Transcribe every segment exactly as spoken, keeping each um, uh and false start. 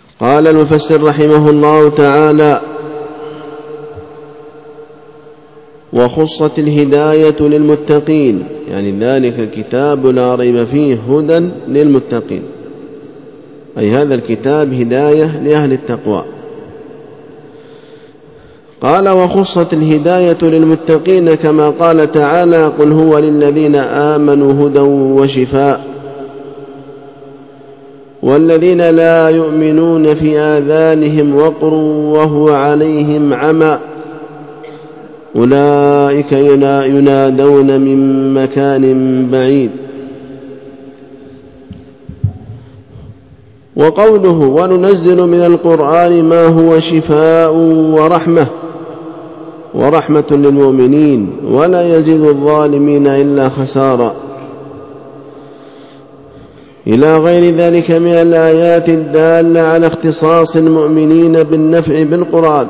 قال المفسر رحمه الله تعالى: وخصت الهداية للمتقين، يعني ذلك الكتاب لا ريب فيه هدى للمتقين، أي هذا الكتاب هداية لأهل التقوى. قال: وخصت الهداية للمتقين كما قال تعالى: قل هو للذين آمنوا هدى وشفاء، والذين لا يؤمنون في آذانهم وقر وهو عليهم عمى أولئك ينادون من مكان بعيد. وقوله: وننزل من القرآن ما هو شفاء ورحمة ورحمة للمؤمنين ولا يزيد الظالمين إلا خسارا، إلى غير ذلك من الآيات الدالة على اختصاص المؤمنين بالنفع بالقرآن،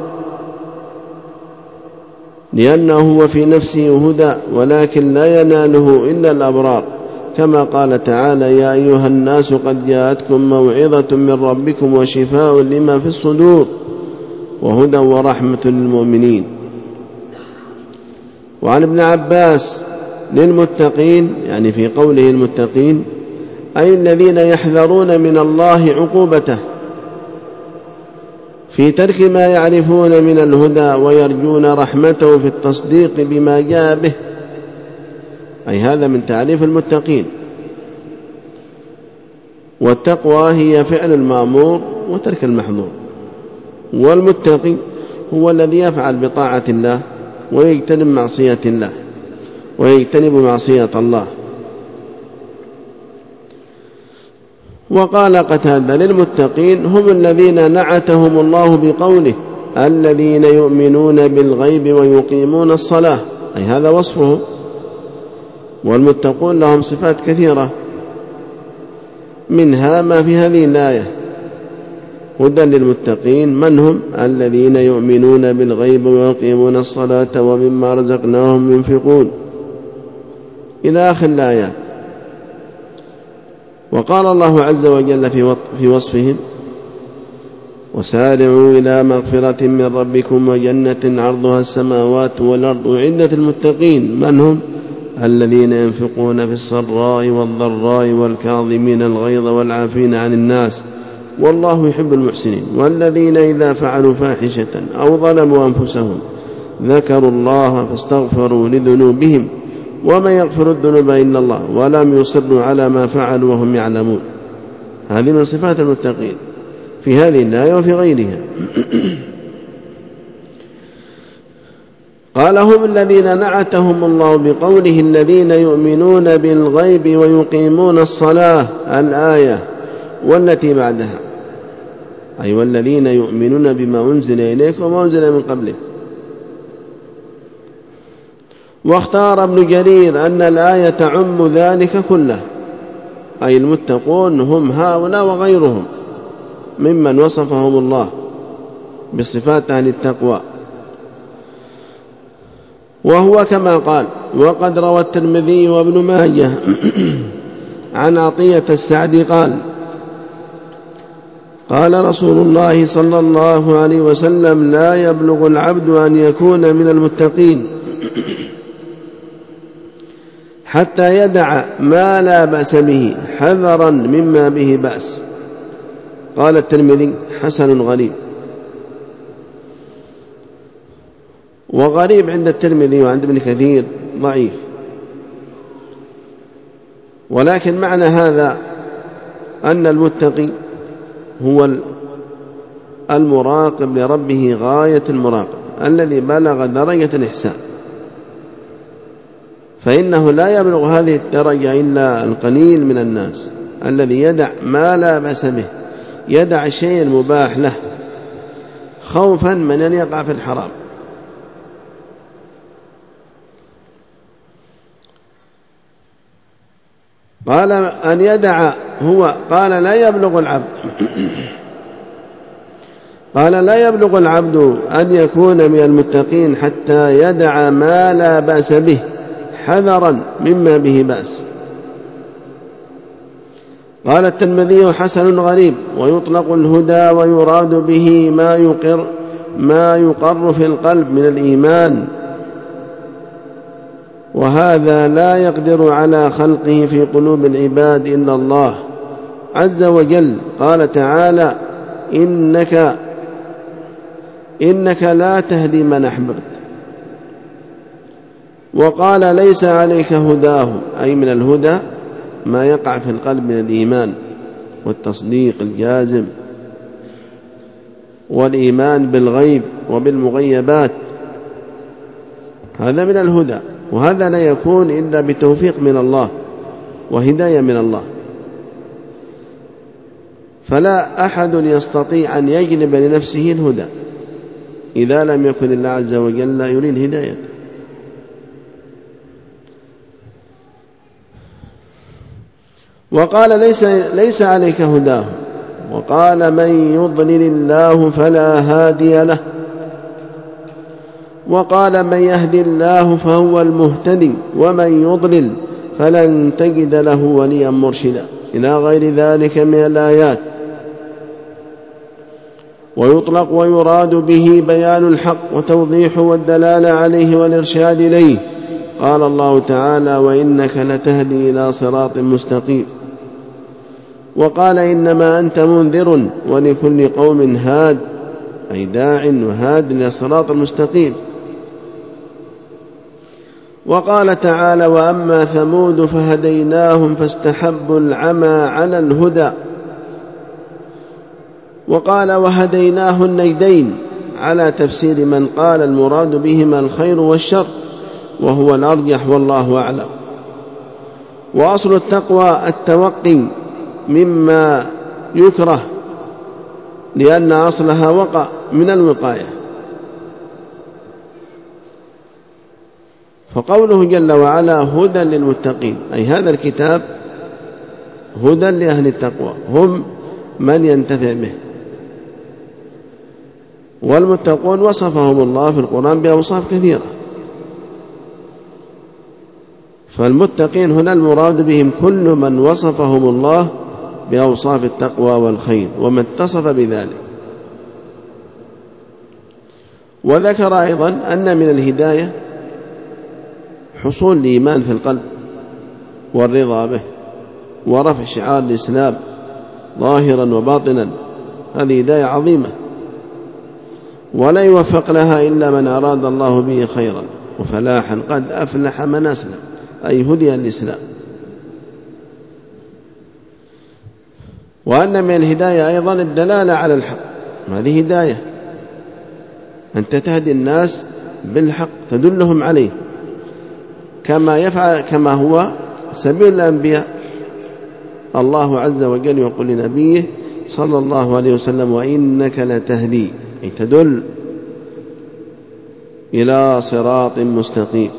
لأنه هو في نفسه هدى ولكن لا يناله إلا الأبرار، كما قال تعالى: يا أيها الناس قد جاءتكم موعظة من ربكم وشفاء لما في الصدور وهدى ورحمة للمؤمنين. وعن ابن عباس: للمتقين، يعني في قوله المتقين أي الذين يحذرون من الله عقوبته في ترك ما يعرفون من الهدى ويرجون رحمته في التصديق بما جاء به، أي هذا من تعريف المتقين. والتقوى هي فعل المأمور وترك المحظور، والمتقي هو الذي يفعل بطاعة الله ويجتنب معصية الله ويجتنب معصية الله. وقال قتادة: للمتقين هم الذين نعتهم الله بقوله: الذين يؤمنون بالغيب ويقيمون الصلاة، أي هذا وصفه. والمتقون لهم صفات كثيرة، منها ما في هذه الآية: هدى للمتقين من هم؟ الذين يؤمنون بالغيب ويقيمون الصلاة ومما رزقناهم ينفقون، إلى آخر الآيات. وقال الله عز وجل في وصفهم: وسارعوا إلى مغفرة من ربكم وجنة عرضها السماوات والأرض أعدت للمتقين من هم؟ الذين ينفقون في السراء والضراء والكاظمين الغيظ والعافين عن الناس والله يحب المحسنين، والذين إذا فعلوا فاحشة أو ظلموا أنفسهم ذكروا الله فاستغفروا لذنوبهم ومن يغفر الذنوب إلا الله ولم يصروا على ما فعلوا وهم يعلمون. هذه من صفات المتقين في هذه الآية وفي غيرها. قال: هم الذين نعتهم الله بقوله: الذين يؤمنون بالغيب ويقيمون الصلاة، الآية والتي بعدها، أي والذين يؤمنون بما أنزل إليك وما أنزل من قبلك. واختار ابن جرير أن الآية تعم ذلك كله، أي المتقون هم هؤلاء وغيرهم ممن وصفهم الله بصفات أهل التقوى. وهو كما قال. وقد روى الترمذي وابن ماجه عن عطية السعدي قال: قال رسول الله صلى الله عليه وسلم: لا يبلغ العبد أن يكون من المتقين حتى يدع ما لا بأس به حذرا مما به بأس. قال الترمذي: حسن غريب. وغريب عند الترمذي وعند ابن كثير ضعيف، ولكن معنى هذا أن المتقي هو المراقب لربه غاية المراقب الذي بلغ درجة الإحسان، فإنه لا يبلغ هذه الدرجة إلا القليل من الناس الذي يدع ما لا بأس به، يدع الشيء المباح له خوفا من أن يقع في الحرام. قال أن يدع هو قال لا يبلغ العبد قال لا يبلغ العبد أن يكون من المتقين حتى يدع ما لا بأس به حذرا مما به بأس. قال الترمذي حسن غريب. ويطلق الهدى ويراد به ما يقر, ما يقر في القلب من الإيمان، وهذا لا يقدر على خلقه في قلوب العباد إلا الله عز وجل. قال تعالى: إنك, إنك لا تهدي من أحببت. وقال: ليس عليك هداهم، أي من الهدى ما يقع في القلب من الإيمان والتصديق الجازم والإيمان بالغيب وبالمغيبات، هذا من الهدى، وهذا لا يكون إلا بتوفيق من الله وهداية من الله. فلا أحد يستطيع أن يجلب لنفسه الهدى إذا لم يكن الله عز وجل يريد هداية. وقال: ليس, ليس عليك هداه. وقال: من يضلل الله فلا هادي له. وقال: من يهدي الله فهو المهتدي، ومن يضلل فلن تجد له وليا مرشدا، إلى غير ذلك من الآيات. ويطلق ويراد به بيان الحق وتوضيحه والدلالة عليه والإرشاد إليه. قال الله تعالى: وإنك لتهدي إلى صراط مستقيم. وقال: إنما أنت منذر ولكل قوم هاد، أي داع وهاد إلى الصراط المستقيم. وقال تعالى: وأما ثمود فهديناهم فاستحبوا العمى على الهدى. وقال: وهديناه النجدين، على تفسير من قال المراد بهما الخير والشر، وهو الأرجح والله أعلم. وأصل التقوى التوقي مما يكره، لأن أصلها وقع من الوقاية. فقوله جل وعلا: هدى للمتقين، أي هذا الكتاب هدى لأهل التقوى، هم من ينتفع به. والمتقون وصفهم الله في القرآن بأوصاف كثيرة، فالمتقين هنا المراد بهم كل من وصفهم الله بأوصاف التقوى والخير ومن اتصف بذلك. وذكر أيضا أن من الهداية حصول الإيمان في القلب والرضا به ورفع شعار الإسلام ظاهرا وباطنا، هذه هداية عظيمة، ولا يوفق لها إلا من أراد الله به خيرا وفلاحا. قد أفلح من أسلم، أي هدي الإسلام. وأن من الهداية أيضا الدلالة على الحق، هذه هداية، أنت تهدي الناس بالحق تدلهم عليه، كما يفعل كما هو سبيل الأنبياء. الله عز وجل يقول لنبيه صلى الله عليه وسلم: وإنك لتهدي، أي تدل إلى صراط مستقيم.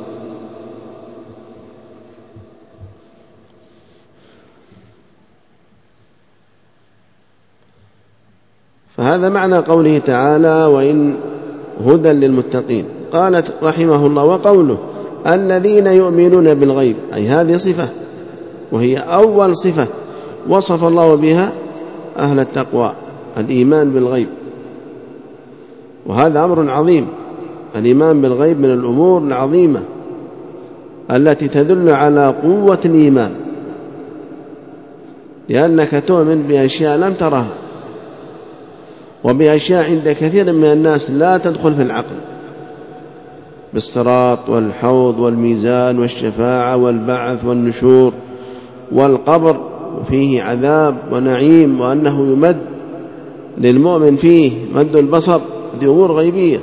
فهذا معنى قوله تعالى: وإن هدى للمتقين. قالت رحمه الله: وقوله الذين يؤمنون بالغيب، أي هذه صفة، وهي أول صفة وصف الله بها أهل التقوى، الإيمان بالغيب. وهذا أمر عظيم، الإيمان بالغيب من الأمور العظيمة التي تدل على قوة الإيمان، لأنك تؤمن بأشياء لم ترها، وبأشياء عند كثير من الناس لا تدخل في العقل، بالصراط والحوض والميزان والشفاعة والبعث والنشور والقبر، وفيه عذاب ونعيم، وأنه يمد للمؤمن فيه مد البصر، هذه أمور غيبية.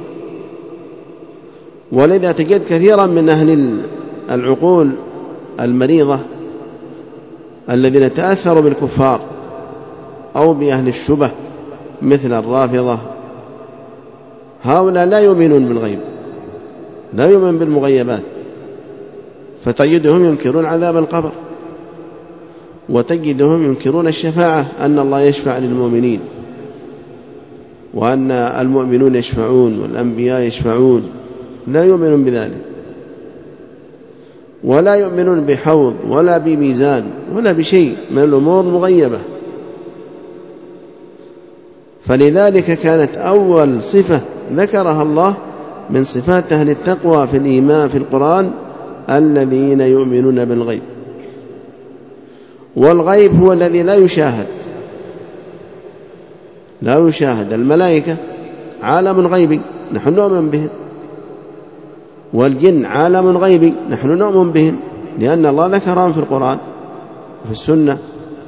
ولذا تجد كثيرا من أهل العقول المريضة الذين تأثروا بالكفار أو بأهل الشبه مثل الرافضة، هؤلاء لا يؤمنون بالغيب، لا يؤمن بالمغيبات، فتجدهم ينكرون عذاب القبر، وتجدهم ينكرون الشفاعة، أن الله يشفع للمؤمنين، وأن المؤمنون يشفعون والأنبياء يشفعون، لا يؤمنون بذلك. ولا يؤمنون بحوض ولا بميزان ولا بشيء من الأمور المغيبة. فلذلك كانت أول صفة ذكرها الله من صفات أهل التقوى في الإيمان في القرآن الذين يؤمنون بالغيب. والغيب هو الذي لا يشاهد، لا يشاهد. الملائكة عالم غيبي نحن نؤمن بهم، والجن عالم غيبي نحن نؤمن بهم، لأن الله ذكرهم في القرآن وفي السنة.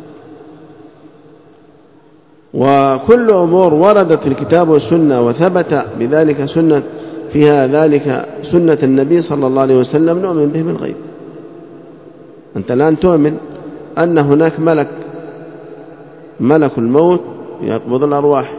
وكل أمور وردت في الكتاب والسنة وثبت بذلك سنة فيها ذلك سنة النبي صلى الله عليه وسلم نؤمن به بالغيب. أنت الآن تؤمن أن هناك ملك، ملك الموت يقبض الأرواح،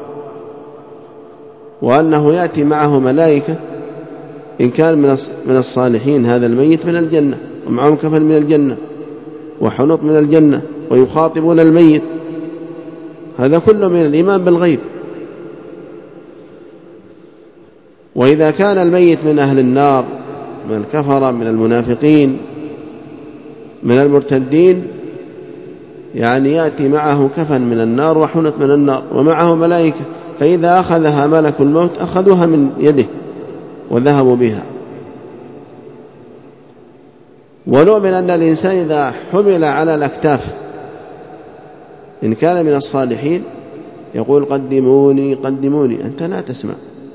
وأنه يأتي معه ملائكة إن كان من الصالحين هذا الميت من الجنة، ومعهم كفن من الجنة وحنط من الجنة ويخاطبون الميت. هذا كله من الإيمان بالغيب. وإذا كان الميت من أهل النار، من الكفرة، من المنافقين، من المرتدين، يعني يأتي معه كفن من النار وحنط من النار ومعه ملائكة، فإذا أخذها ملك الموت أخذوها من يده وذهبوا بها. ونؤمن أن الإنسان إذا حمل على الأكتاف إن كان من الصالحين يقول قدموني قدموني، أنت لا تسمع.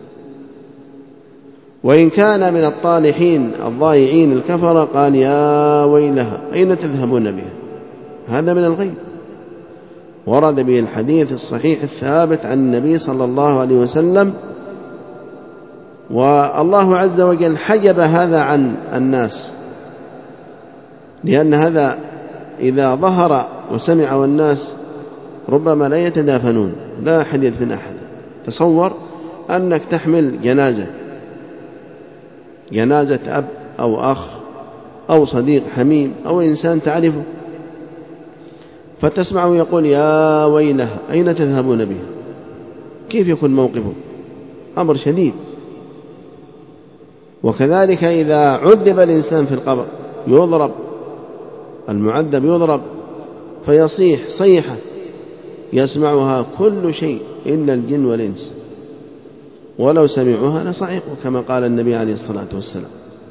وإن كان من الطالحين الضائعين الكفرة قال يا ويلها أين تذهبون بها. هذا من الغيب، ورد به الحديث الصحيح الثابت عن النبي صلى الله عليه وسلم. والله عز وجل حجب هذا عن الناس، لأن هذا إذا ظهر وسمعه الناس ربما لا يتدافنون، لا أحد يدفن أحد. تصور أنك تحمل جنازة، جنازة أب أو أخ أو صديق حميم أو إنسان تعرفه، فتسمعه يقول يا ويله أين تذهبون به. كيف يكون موقفه؟ أمر شديد. وكذلك إذا عذب الإنسان في القبر يضرب، المعذب يضرب فيصيح صيحة يسمعها كل شيء إلا الجن والإنس، ولو سمعوها لصعقوا كما قال النبي عليه الصلاة والسلام.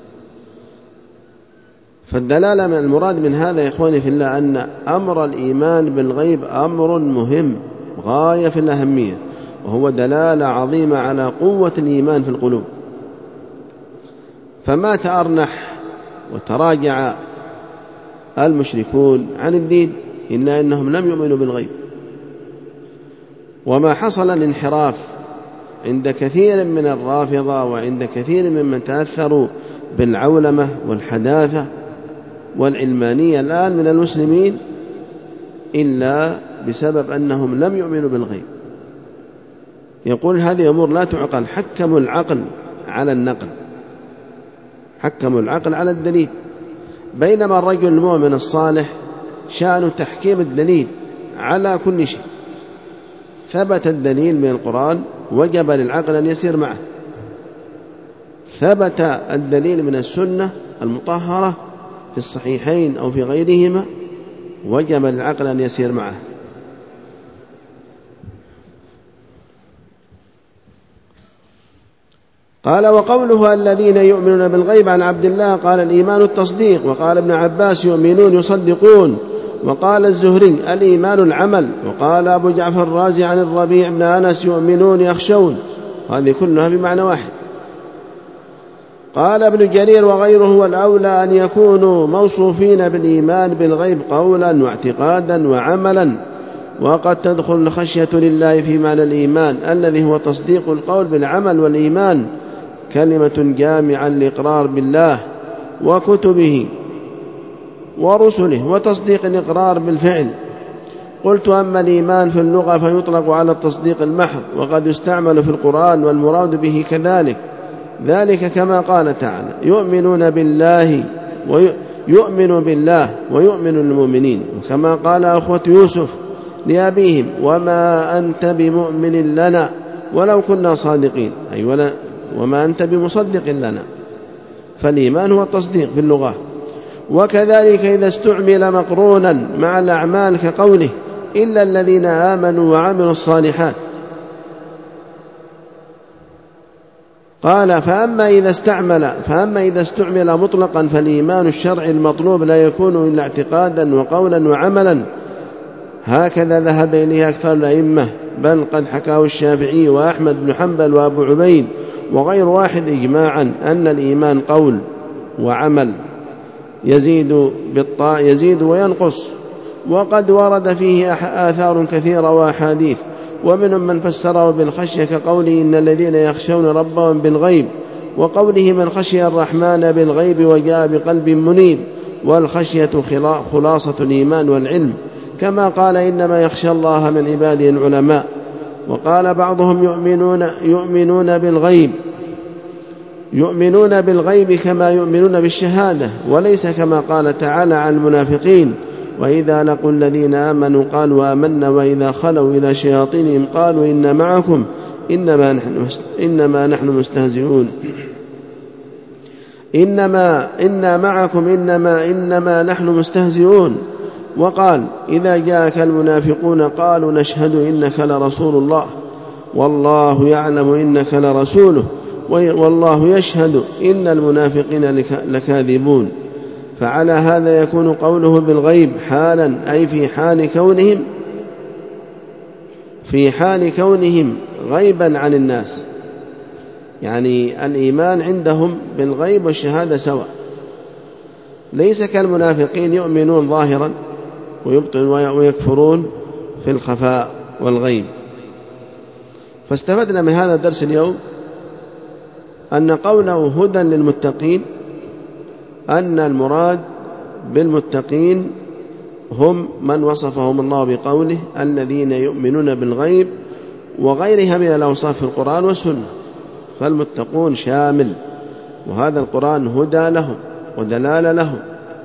فالدلالة من المراد من هذا يا إخواني في الله أن أمر الإيمان بالغيب أمر مهم غاية في الأهمية، وهو دلالة عظيمة على قوة الإيمان في القلوب. فما تأرنح وتراجع المشركون عن الدين إلا أنهم لم يؤمنوا بالغيب. وما حصل الانحراف عند كثير من الرافضة وعند كثير ممن تأثروا بالعولمة والحداثة والعلمانية الآن من المسلمين إلا بسبب أنهم لم يؤمنوا بالغيب. يقول هذه أمور لا تعقل، حكموا العقل على النقل، حكموا العقل على الدليل، بينما الرجل المؤمن الصالح شأن تحكيم الدليل على كل شيء. ثبت الدليل من القرآن وجب للعقل أن يسير معه، ثبت الدليل من السنة المطهرة في الصحيحين أو في غيرهما وجب للعقل أن يسير معه. قال وقوله الذين يؤمنون بالغيب عن عبد الله قال الإيمان التصديق، وقال ابن عباس يؤمنون يصدقون، وقال الزهري الإيمان العمل، وقال أبو جعفر الرازي عن الربيع بن أنس يؤمنون يخشون. هذه كلها بمعنى واحد. قال ابن جرير وغيره والأولى أن يكونوا موصوفين بالإيمان بالغيب قولا واعتقادا وعملا، وقد تدخل الخشية لله في معنى الإيمان الذي هو تصديق القول بالعمل، والإيمان كلمة جامعة للإقرار بالله وكتبه ورسله وتصديق الإقرار بالفعل. قلت أما الإيمان في اللغة فيطلق على التصديق المحض، وقد يستعمل في القرآن والمراد به كذلك، ذلك كما قال تعالى يؤمنون بالله ويؤمن بالله ويؤمن المؤمنين، وكما قال أخوة يوسف لأبيهم وما أنت بمؤمن لنا ولو كنا صادقين، أي ولا وما أنت بمصدق لنا. فالإيمان هو التصديق في اللغة، وكذلك إذا استعمل مقرونا مع الأعمال كقوله إلا الذين آمنوا وعملوا الصالحات. قال فأما إذا استعمل فأما إذا استعمل مطلقا فالإيمان الشرعي المطلوب لا يكون إلا اعتقادا وقولا وعملا، هكذا ذهب إليه أكثر الأئمة، بل قد حكاه الشافعي وأحمد بن حنبل وأبو عبيد وغير واحد إجماعا أن الإيمان قول وعمل يزيد بالطاعة يزيد وينقص، وقد ورد فيه آثار كثيرة وأحاديث، ومنهم من فسره بالخشية كقوله إن الذين يخشون ربهم بالغيب، وقوله من خشي الرحمن بالغيب وجاء بقلب منيب، والخشية خلاصة الإيمان والعلم، كما قال إنما يخشى الله من عباده العلماء. وقال بعضهم يؤمنون, يؤمنون بالغيب يؤمنون بالغيب كما يؤمنون بالشهادة، وليس كما قال تعالى عن المنافقين وإذا لقوا الذين آمنوا قالوا آمنا وإذا خلوا إلى شياطينهم قالوا إن معكم إنما نحن, إنما نحن مستهزئون إنما إنا معكم إنما, إنما نحن مستهزئون. وقال إذا جاءك المنافقون قالوا نشهد إنك لرسول الله والله يعلم إنك لرسوله والله يشهد إن المنافقين لكاذبون. فعلى هذا يكون قوله بالغيب حالا، أي في حال كونهم في حال كونهم غيبا عن الناس، يعني الإيمان عندهم بالغيب والشهادة سواء، ليس كالمنافقين يؤمنون ظاهرا ويبطلون ويكفرون في الخفاء والغيب. فاستفدنا من هذا الدرس اليوم أن قوله هدى للمتقين أن المراد بالمتقين هم من وصفهم الله بقوله الذين يؤمنون بالغيب وغيرها من الأوصاف في القرآن والسنة، فالمتقون شامل، وهذا القرآن هدى لهم ودلالة لهم.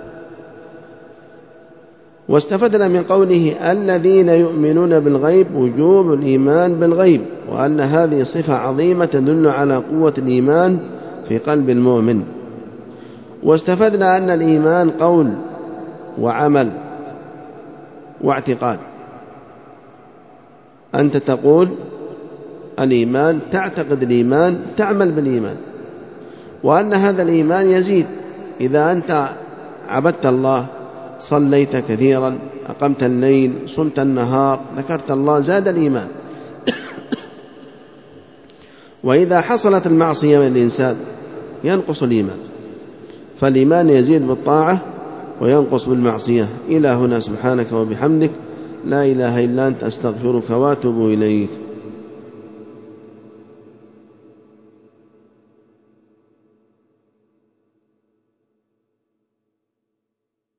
واستفدنا من قوله الذين يؤمنون بالغيب وجوب الإيمان بالغيب، وأن هذه صفة عظيمة تدل على قوة الإيمان في قلب المؤمن. واستفدنا أن الإيمان قول وعمل واعتقاد، أنت تقول الإيمان، تعتقد الإيمان، تعمل بالإيمان، وأن هذا الإيمان يزيد إذا أنت عبدت الله، صليت كثيرا، أقمت الليل، صمت النهار، ذكرت الله، زاد الإيمان. وإذا حصلت المعصية من الإنسان ينقص الإيمان، فالإيمان يزيد بالطاعة وينقص بالمعصية. إلى هنا سبحانك وبحمدك لا إله إلا أنت أستغفرك وأتوب إليك.